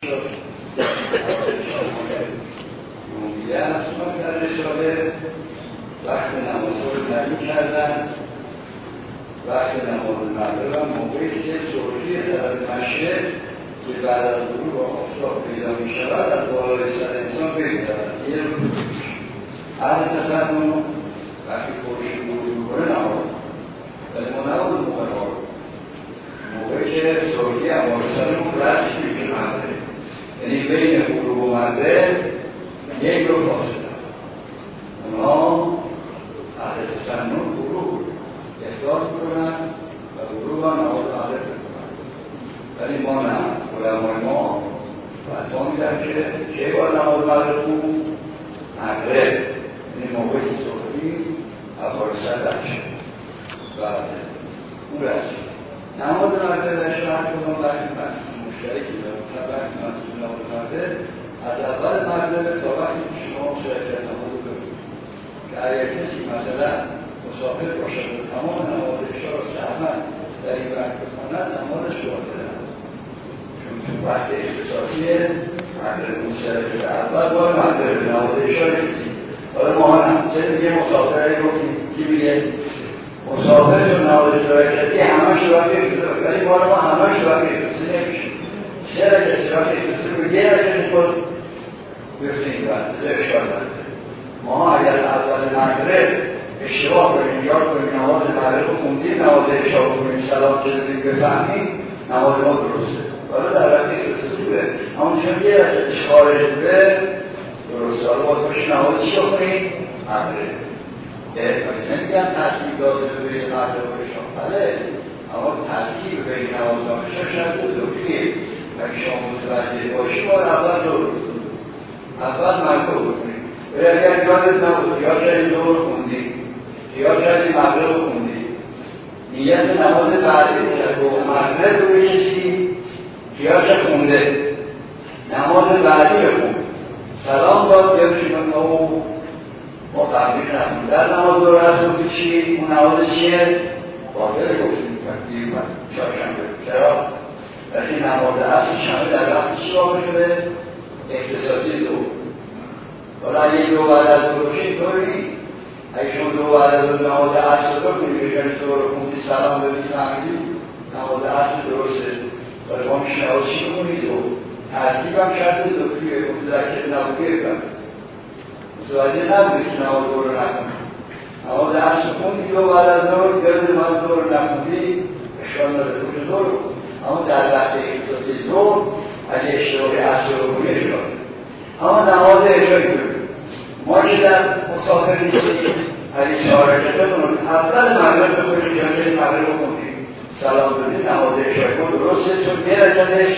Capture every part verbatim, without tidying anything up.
مومیه از ما در رساله وقت نماز رو تعیین کردن. وقت نماز مغرب هم موقعی که سرخی طرف مشرق که بعد از غروب آفتاب پیدا می شود از بالای سر انسان بگذرد. یه رو اهل تصمیم وقتی خورشید غروب میکنه نماز، ولی ما نماز موقع ها موقعی که سرخی امارسانمون رد میشه مغرب، یعنی بین غروب و مغرب یک رو فاصله. اونا اهل تصمیم غروب احضار میکنن و غروب هم نماز مغرب میکنن، ولی ما نه. علمای ما فتوا میدن که چه باید نماز مغرب بود؟ مغرب، یعنی موقعی که سرخی امارسان رد شد بعد اون رسید. نماز مغرب در شهر کنم وقتی مشترکی دارم وقتی مسئول نماز مغرب از اول مغرب تا وقتی شما شرکت نماز رو بکنید که اگر کسی مثلا مسافر باشد و تمام نماز عشا رو سهمن در این وقت بخواند نمازش باطله، چون تو وقت اختصاصیه مغرب مشترک اول بار مغرب نماز عشا رسید. حالا ما همسه دیگه مسافر گفتیم کی میگه مسافر چون نماز شراکتی همه شراکتی شده، ولی ما ما همه شراکتی شده نمیشه. سه رکت شراکتی شده به یه رکت خود بفتیم بعد به اشکال برده. ما اگر اول مغرب اشتباه کنیم یاد کنیم نماز مغرب رو خوندیم نماز اشتباه کنیم سلام چیزی بفهمیم نماز ما درسته. حالا در وقتی درسته بوده اما چون یه رکتش خارج بوده درسته. حالا باید باشه نماز چی کنیم؟ مغرب. نمیگم ترتیب داده به بین مغرب و عشا، بله، اما ترتیب بین نماز و عشا شاید بود دکتریه. اگه شما متوجه باشی ما اول دور اول مغرب بکنیم، ولی اگر یادت نبود یا شاید دور خوندی یا شاید مغرب خوندی نیت نماز بعدی کرد و مغرب رو بشستی یا شاید خونده نماز بعدی بخون سلام داد یادشون او ما فهمید نمون در نماز دور رسول چی؟ اون نماز چیه؟ باطل گفتیم دیر من چهارشنبه. چرا؟ وقتی نماز اصل شنبه در وقت چی واقع شده؟ اختصاصی دو. حالا اگه دو بعد از دو بشه اینطوری اگه شما دو بعد از دو نماز اصل رو کنید بشنی تو رو خوندی سلام ببینی فهمیدی نماز اصل درسته، ولی ما میشه نماز چی بکنید دو ترتیب هم شرط دو توی متذکر نبودی بکنید متوجه نبودی که نماز دو رو نکنید. نماز اصل خوندی دو بعد از دو گرد من دو رو نکنید اشکال نداره تو دو رو، اما در وقت اختصاصی دو اگه اشتباهی اصل رو کنی اشکال. اما نماز اشاری کنید ما که در مسافر نیستیم اگه چهار رکعت بخونیم اول مغرب بخونیم یا که مغرب بخونیم سلام بدید نماز اشاری کن درسته، چون یه رکعتش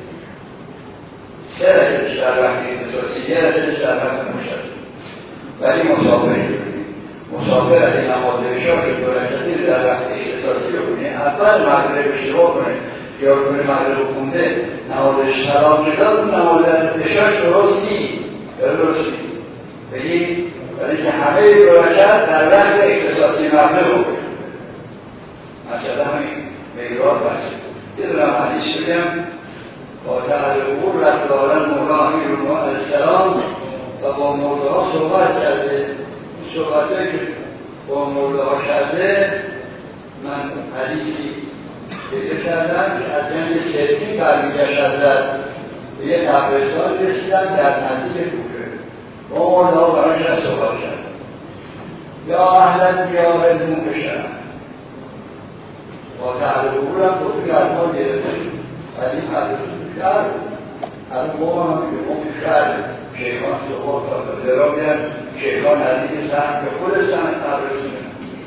سه رکعتش در وقت اختصاصی یه رکعتش در وقت مشترک، ولی مسافر کنیم مسافر اگه نماز اشاری دو رکعتی در وقت اختصاصی بخونیم اول مغرب اشتباه کنیم یا کنه مغرب خونده نمازش سلام شد نماز اشاش درستی درستی بگید، ولی که همه برکت در وقت اختصاصی مغرب رو کنیم. مثلا همین میراد بسید یه دونم حدیث بگم با تعالی قبول رسولان مولا امیر الله علیه السلام و با مولا ها صحبت کرده. صحبت که با مولا ها کرده من حدیثی پیدا کردم که از جنگ سرکی برمیگشد به یه قبرستان رسیدن در نزدیک کوفه با مولا برایش از صحبت کرد یا اهلت یا علمون بشن با تعالی قبول هم خودی از ما گرفته از این حدیثی کرد از ما هم که ما کرد شیخان صحبت کرد درا بیان شیخان نزدیک سهم که خود سهم قبرستونه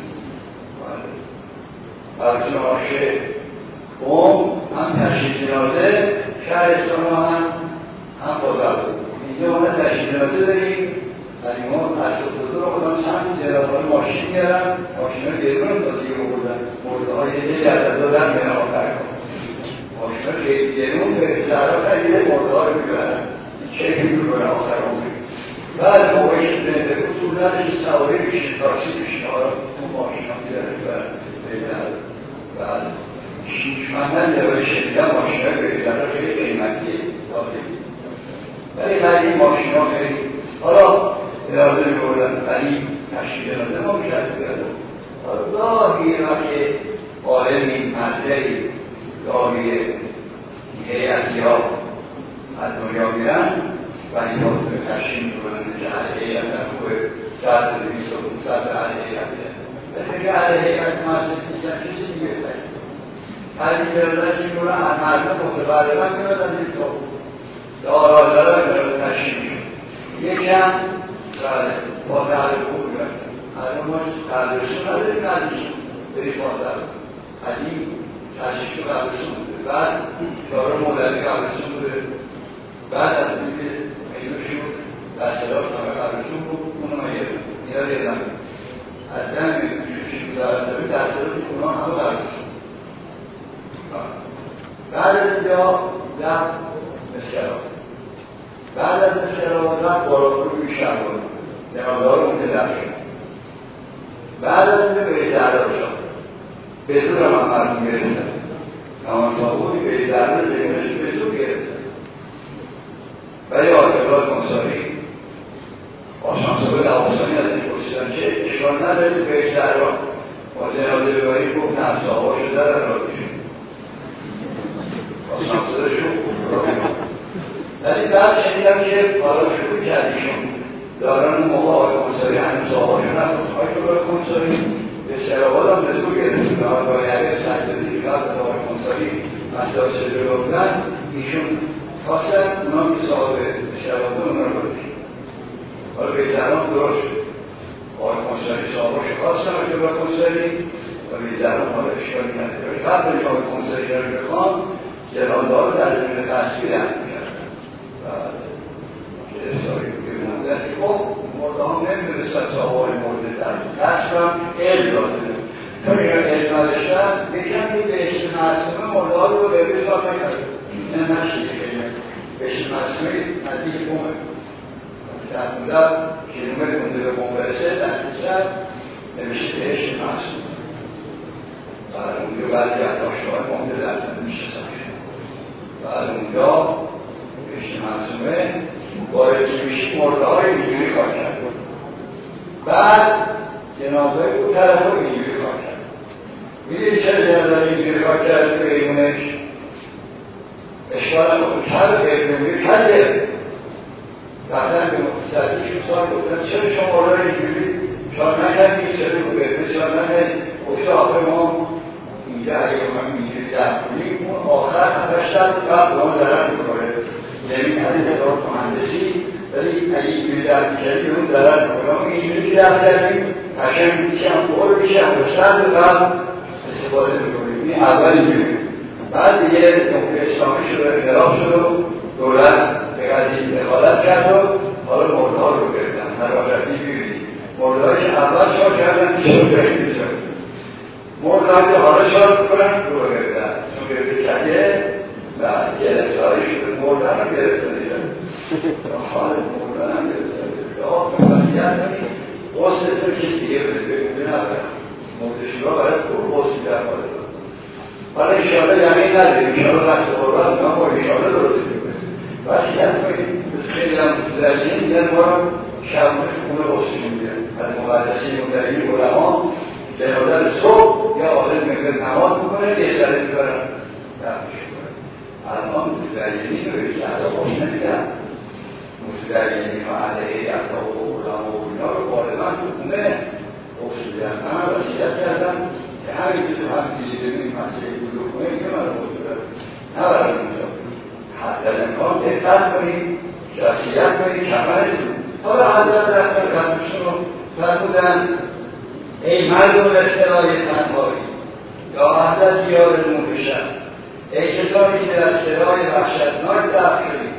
قبرستون آشه قوم هم تشریف جنازه شهرستان ها هم هم بازار بود. اینجا ما تشریف جنازه داریم ولی ما از خودتو رو خودم چند زیرافان ماشین گرم ماشین ها گرون تازی رو بودن مرده های یه جرد دادن به نمافتر کن ماشین ها گرون به زهرا خریده مرده ها رو بگرن چه کنی رو کنه آخر رو بگرن بعد موقعی که بنده بود طولنش سواری بشین تاکسی بشین آرا اون ماشین ها گرن بعد شیشمندن یا شدیدن ماشینه به اداره خیلی قیمتیه ولی خیلی این ماشین ها خیلی حالا اراده میبردن ولی تشکیل اراده ما میشد بیادم حالا گاهی وقتی عالمی مدهی گاهی هیئتی ها از دنیا میرن و این ها به تشکیل میکنن که اهل هیئت هم خوبه ساعت دویست و پونصد اهل هیئت ولی که اهل هیئت محسوس نیستن کسی دیگه بکنید هرکی کردن چی میکنن از مردم متبرده من کردن دید تو دارا دارا دارا تشکیل میکنن یکی هم با تعلیق خوب گرفتن الان ما تعلیقشون نداریم نداریم بریم با تعلیق قدیم تشکیل قبلشون بوده بعد دارا مولوی قبلشون بوده بعد از اینکه اینو شد دستلاف همه قبلشون بود اونو ما یه نیاد یادم از دم شوشی بودارد داریم دستلاف کنان همه قبلشون بعد از اینجا رفت مسکرات بعد از مسکرات رفت باراکرو روی شمال نمازدار متدر شد بعد از اینجا به زهرا شد به زور هم هم مردم گرفتن نمازداروی به زهرا زمینش به زور گرفتن ولی آتفراد کنساری آشانسابه نوازانی از این پرسیدن چه اشکال ندارید به زهرا با جنازه ببرید گفت نفس آقا شده در راضی شد آسانسور شد ولی بعد شنیدم که حالا شروع کردیشون دارن اون موقع آقای کنساری هنوز آقایون هم آقای کنساری به سراغات هم نزدو گرفتون به آقای علیه سجدادی که بعد از آقای کنساری مسئله شده رو بودن ایشون خواستن اونا که صاحب سراغات اونا رو بودی حالا به زران درست شد آقای کنساری صاحباش خواستن که با کنساری و به زران حالا اشکالی نداره بعد به آقای کنساری رو بخوام جلالدار در زمین تصویر هم میکردن و که اصاری بگموندن که خب مرده هم نمیدونستن صاحبای مرده در تصویر هم علم داده تا این رو علم نداشتن بگم که به اشت معصومه مرده ها رو به بزار نکرد نه نشید که به اشت معصومه نزدیک بومه در مدر کلومتر مونده به بوم برسه دستیشت نمیشه به اشت معصومه و اونجا بعضی احتاشته های مونده در میشه سمشه و اونجا بهش معصومه وارد میشید مرده های اینجوری کار کرد بعد جنازه او طرف ها اینجوری کار کرد میدید چه جنازه اینجوری کار کرد تو ایمونش اشکال هم او کرد ایمونی کرده بعدن به مختصرشون سال گفتن چرا شما مرده اینجوری چار نکردی چرا رو بهده چار نکردی گفته آخر ما اینجا اگه ما اینجوری در کنیم اون آخر هفتشتر قبل ما ضرر میکنه زمین حدیث ادارت مهندسی ولی اگه اینجوری در میکردی اون ضرر میکنه اون اینجوری که در کردیم قشنگ میشه هم بخور میشه هم بشتر به قبل استفاده میکنیم این اول اینجوری بعد دیگه نقطه اسلامی شد و انقلاب شد و دولت به قدیم دخالت کرد و حالا مرده ها رو گرفتن حرارتی بیرید مرده هایی که اول شار کردن شد برشت میشد مرده هایی که حالا شار کنن رو گرفتن چون گرفته کده و گرفته هایی شده مرده هم گرفته دیدن حال مرده هم گرفته دیدن آقا وسیعت نمید غصه تو کسی دیگه بده بگونه نبرم مرده شما برای کور غصی در حاله حالا ایشاله یعنی نداریم ایشاله رست قربان نام با ایشاله درستی بکنیم وسیعت کنید بس خیلی هم درگین دیدن ما رو شبونه خونه غصی میدن از مقدسی مدرمی علما جنازه صبح یا آدم مقدر نماز میکنه یه سره میبرن دفعش کنه الان متدرینی رو ایش اصلا خوش نمیدن متدرینی و علیه اصلا و علما و اینا رو غالبا تو خونه غصی بیدن همه وسیعت کردن که همین که تو هم چیزی ببینیم مسئله بلوک کنیم که من رو غصی برن نبرن اونجا حتی امکان دقت کنیم شخصیت کنیم کمرش کنیم حالا حضرت رفتن رفتشون رو فرمودن ای مردم استرای تنهایی یا حضرت یار المنتشر ای کسانی که در استرای وحشتناک دفت شدید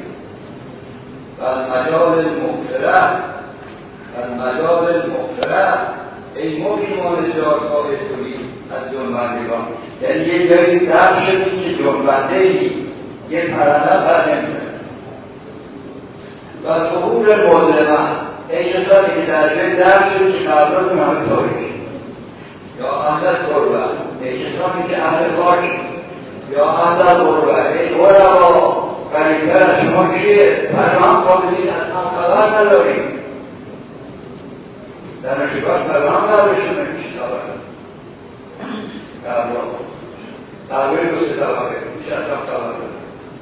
و المجال المغفره و المجال المغفره ای مقیمان جایگاه توی از جنبندگان یعنی یه جایی دفت شدید که جنبنده ای یه پرنده بر نمیده و ظهور مظلمه ای کسانی که در جای دفت شدید که قبلات همه تاریخ یا اهل قربه ای کسانی که اهل خاک یا اهل قربه ای قربا قریب‌تر از شما کیه؟ فرمان قابلین از هم خبر نداریم. در نشبت فرمان نداشتونه کشی خبر قبل قبل دوست طبقه میشه از هم خبر نداریم.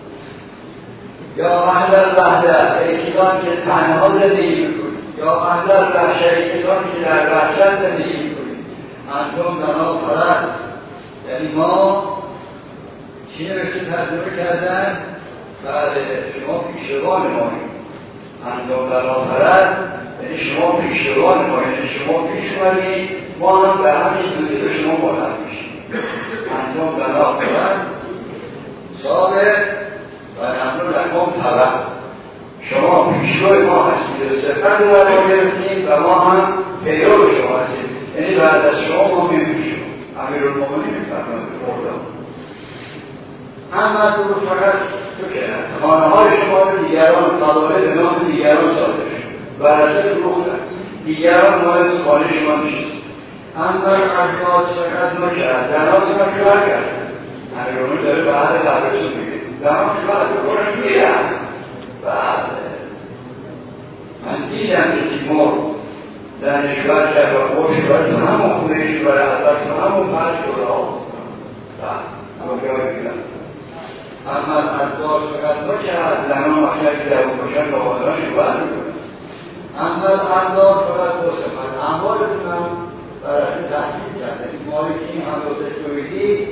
یا اهل الوحده ای کسان که تنها زندگی میکنید، یا اهل الوحشه ای کسان که در وحشت زندگی میکنید. انتم دنا فرد، یعنی ما چی نوشته ترجمه کردن؟ بله شما پیشروان مایید. انتم دنا فرد یعنی شما پیشروان مایید، شما پیش اومدید، ما هم به همین زودی به شما بلند میشیم. انتم دنا فرد ثابت و نحن لکم تبع، شما پیشرو ما هستید، سفر رو ما گرفتیم و ما هم پیرو شما هستید، یعنی بعد از شما ما میپیشیم. امیرالمومنین میفرماید مردم اما دور فقط تو که خانه های شما رو دیگران قضاوت به نام دیگران صادر شد و رسل فروختن، دیگران مال خانه شما نشید. اما احداث فقط ما کرد درناز ما کار کردن. امیرالمومنین داره به اهل قبرتون میگه زمان که بعد بکنم میرم. بعد من دیدم کسی مرد در نشوار کرد و خوش باید تو همون خونه نشوار حضرت تو همون پنج دوره ها اما که های بیدم اما از دار فقط با که از زمان مخصر که در اون باشن با آدان شوار میکنم. اما از دار فقط دو سفر اموالتونم برای تحصیل کرده مالی که این هم دو سفرویدی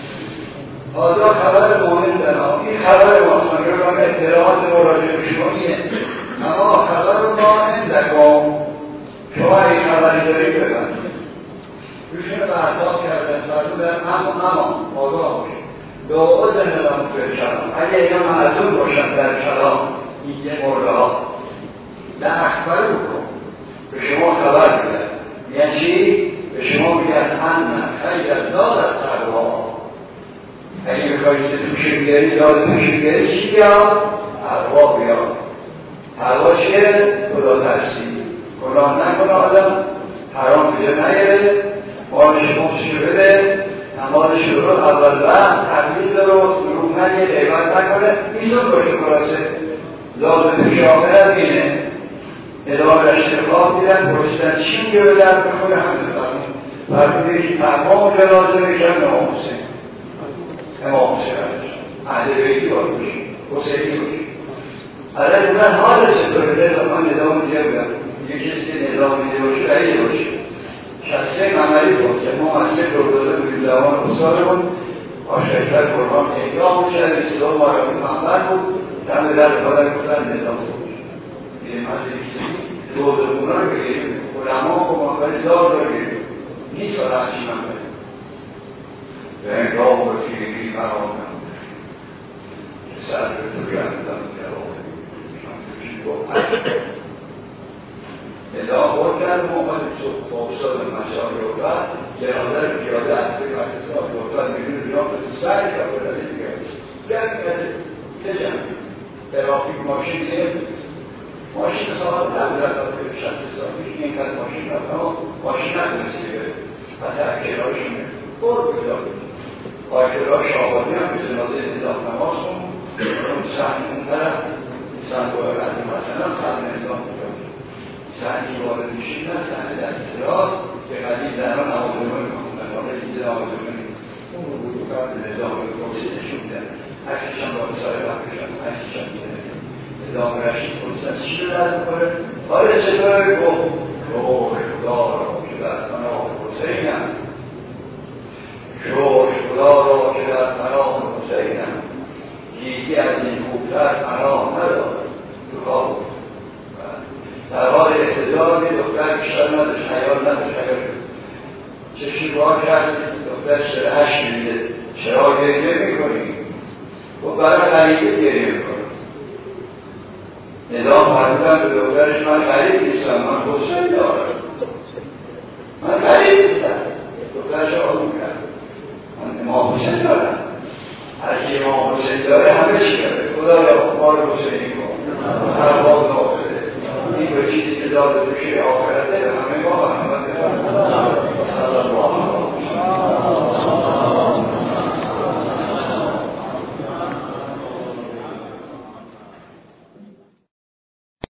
آزا خبر مهم دارم. این خبر ماستان که من اطلاعات مراجع به شما اینه، اما خبر مهم دارم. شما این خبری داری ببند روشون به احساب کردن فرمودن اما اما آزا باشه دعا زندان به کلام. اگه اینا معلوم باشن در کلام این مرده ها در اخبر بکن به شما خبر میدن. یعنی چی؟ به شما میگن من خیلی از داد از تقوا. اگه بخواهید توشنگری داد توشنگری چی بیاد؟ تقوا بیاد. تقوا چیه؟ خدا ترسی. گناه نکنه آدم، حرام بجا نیاره، مالش مفشو بده، مالش رو اول وقت تقلیل درست دروغ نگه، غیبت نکنه. اینطور باشه خلاصه ذات توش آخرت اینه. ادامه اشتفاق دیدن پرسیدن چی میگه به درد بخونه همه فرمون فرمونده که تمام جنازه میشن امام حسین امام حسین اهل بیتی باید باشی حسینی باشی. الان من حال چطوره ده من نظام دیگه بودم یه کسی که نظام دیگه باشه دلیل باشه شخصه عملی بود که ما از سه رو داده بودیم دوان اصالمون آشکتر قربان احیام بود شهر اسلام مارامی محمد بود دم در بخادر گفتن نظام بود یه مجلی کسی دوزه بونا رو بگیریم علما و محمد دار رو بگیریم نیست و رحشی من بگیریم به انگاه و فیلگی مرام نمونه که سر به توی اندام جوابه شانتوشی گفت ادعا خود کرد محمد با استاد مشاهر رو بعد جنازه رو پیاده از توی مجلسات گفتن میدون جناب سر که بودن دیگه جمع کرده چه جمعی ترافیک ماشین نیست ماشین ساعت نبودن تا که شخص ساعتی این کل ماشین رفت اما ماشین نتونستی بره و تحکیرهاشونه بر پیدا بود آشورا شعبانی هم به جنازه نظام نماز کن اون سحنی اون طرف سحن باید رحمه مثلا سحن نظام کنید سحنی وارد میشید نه سحن در استراز که قدیم درمان نوازمانی کنید حالا ایده نوازمانی اون رو بودو قبل نظام کنید نشون دن عکسشان با سای وقتشان عکسشان کنید نظام رشید کنید چی رو درد میکنه؟ حالا چطور گفت روح خدا را که در پناه حسینم شوش خدا را که در پناه حسینم گیتی از این خوبتر پناه ندارد تو خواب در حال احتضار می دختر بیشتر نداشت حیال نداشت چشی بار کرد دختر چرا هشت میده چرا گریه میکنی و برای غریبه گریه میکنی ندا فرمودن به دخترش من غریب نیستم من حسین دارم من غریب نیستم دخترش آدم کرد من امام حسین دارم هرکی امام حسین داره همه چی کرده خدا یا اخبار حسینی کن هر باز آخره این به چیزی که داده بشه آخرته همه ما و همه صلی الله